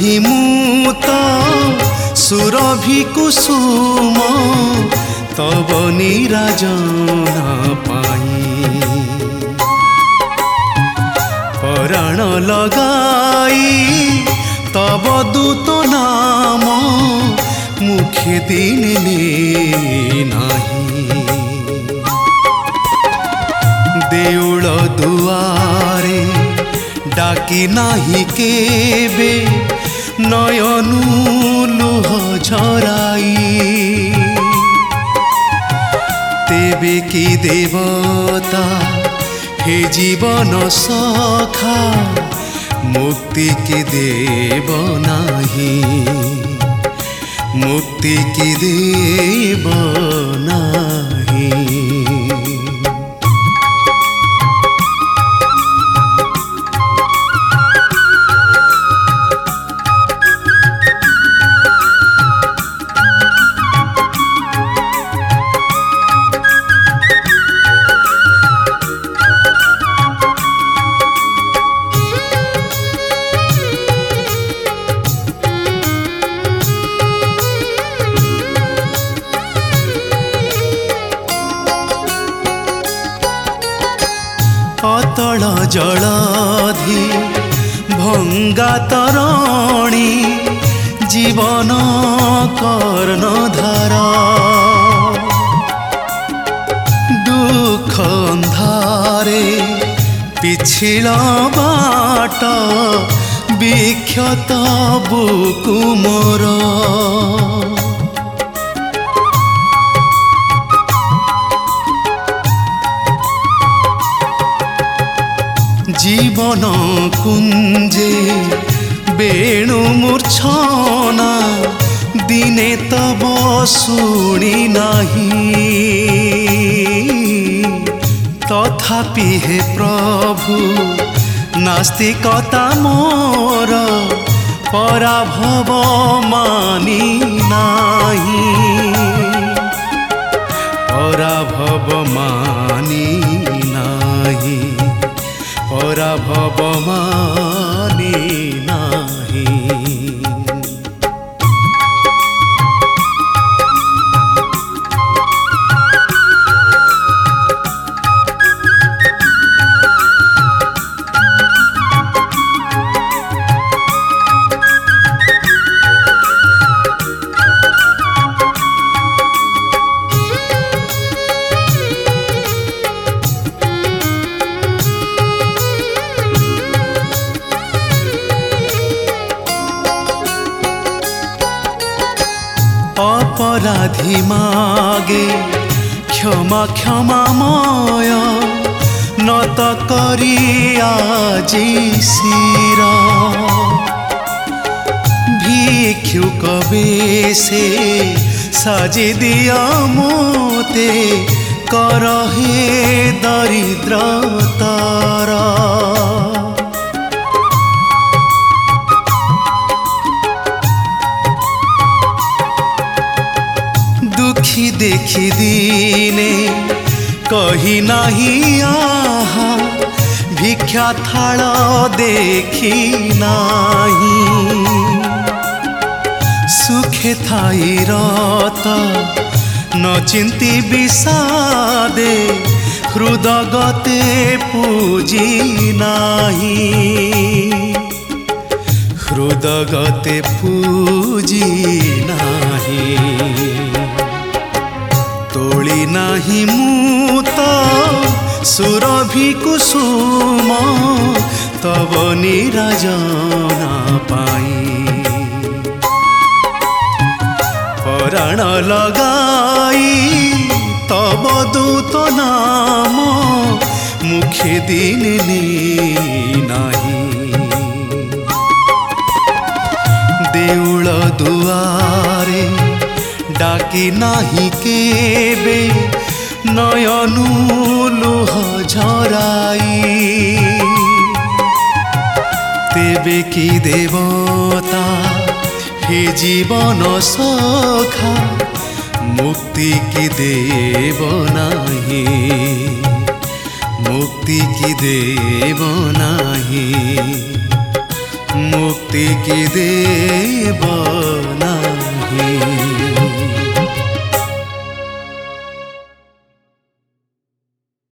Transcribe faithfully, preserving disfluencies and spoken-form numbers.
ନାହିଁ ମୁଁ ତ ସୁରଭି କୁସୁମ ତବ ନିରାଜନ ପାଇଁ ପରାଣ ଲଗାଇ ତବ ଦୂତ ନାମ ମୁଖେ ଦିନେ ନାହିଁ ଦେଉଳ ଦୁଆରେ डाकी नाही केबे नयनु लुह झराई तेबे की देवता हे जीवन सखा मुक्ति की देव नाही मुक्ति की देव नाही अतल जलधि भंगा तरणि जीवन कर्णधार दुख अंधारे पिछिल बाट विक्षत बुकु मोर जीवन कुंजे बेणु मूर्छना दिने तब शुणी नहीं तथापि हे प्रभु नास्तिकता मोर पराभव मानी नाही पराभव मानी नाही पराभव मानी नाही अपराधी मागे क्षमा क्षमामय नत करी आजी शिर भिक्षुक बेशे साजी दिया मोते कर हे दरिद्रतार दुखी देखी दीने कही नहीं आहा भिक्षा थाल देखी नहीं सुखे थाई रत न चिंती विषादे हृदगते पूजी नहीं हृदगते पूजी नहीं तोली नाही मु तो सुरभि कुसुम तब निराजना पाई पराण लगाई तब दूत नाम मुखे दिन नाही देउल दुआरे डाकी नाही केबे नयनु लुह झराई तेबे की देवता हे जीवन सखा मुक्ति की देव नाही मुक्ति की देव नाही मुक्ति की देव नाही।